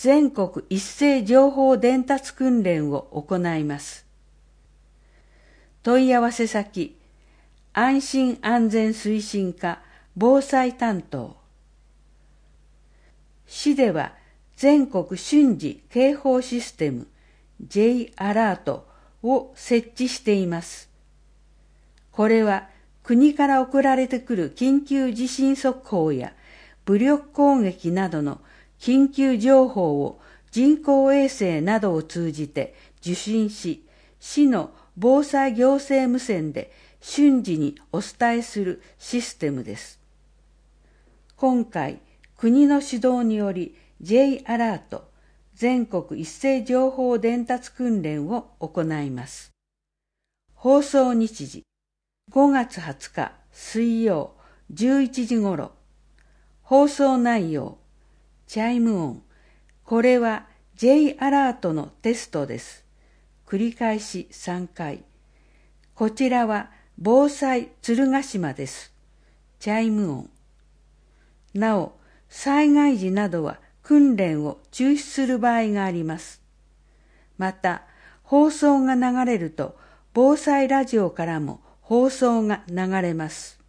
全国一斉情報伝達訓練を行います。問い合わせ先、安心安全推進課防災担当。市では全国瞬時警報システム J アラートを設置しています。これは国から送られてくる緊急地震速報や武力攻撃などの緊急情報を人工衛星などを通じて受信し、市の防災行政無線で瞬時にお伝えするシステムです。今回、国の指導により J アラート全国一斉情報伝達訓練を行います。放送日時5月20日水曜11時頃。放送内容チャイム音。これは J アラートのテストです。繰り返し3回。こちらは防災鶴ヶ島です。チャイム音。なお、災害時などは訓練を中止する場合があります。また、放送が流れると、防災ラジオからも放送が流れます。